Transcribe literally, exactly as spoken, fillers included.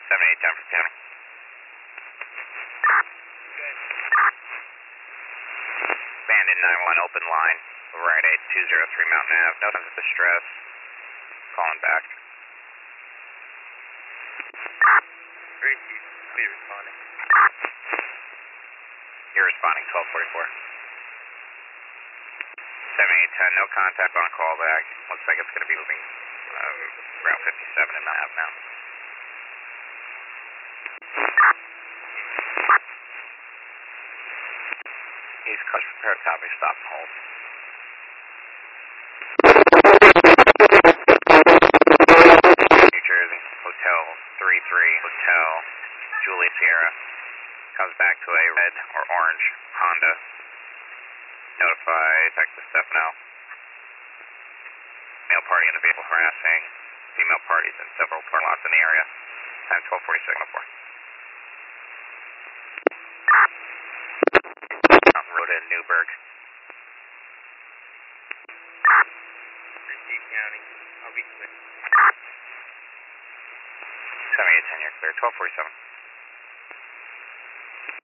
seven eight ten for County. Bandit nine one, open line, right eight two zero three Mountain Ave, no signs of distress, calling back. three two, I'll be responding. You're responding, twelve forty-four. seven eight ten, no contact on callback. Looks like it's going to be moving um, Route fifty-seven in Mountain Ave now. East Coast repair, copy, stop and hold. New Jersey, Hotel three three, Hotel Juliet Sierra. Comes back to a red or orange Honda. Notify Texas Stefano. Male party in the vehicle harassing female parties in several parking lots in the area. Time twelve forty-six oh four. Mountain Road in Newburgh. Receive County, I'll be clear. seven eight ten, you're clear. twelve forty-seven.